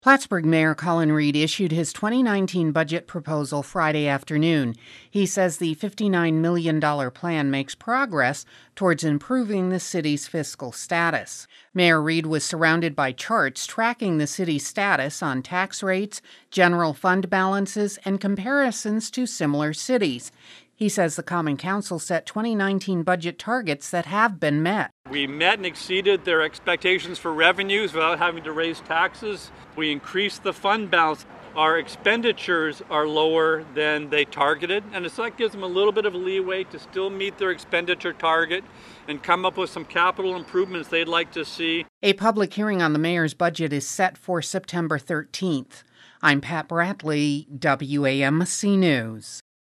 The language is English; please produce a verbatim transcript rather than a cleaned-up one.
Plattsburgh Mayor Colin Reed issued his twenty nineteen budget proposal Friday afternoon. He says the fifty-nine million dollars plan makes progress towards improving the city's fiscal status. Mayor Reed was surrounded by charts tracking the city's status on tax rates, general fund balances, and comparisons to similar cities. He says the Common Council set twenty nineteen budget targets that have been met. We met and exceeded their expectations for revenues without having to raise taxes. We increased the fund balance. Our expenditures are lower than they targeted, and so that gives them a little bit of leeway to still meet their expenditure target and come up with some capital improvements they'd like to see. A public hearing on the mayor's budget is set for September thirteenth. I'm Pat Bradley, W A M C News.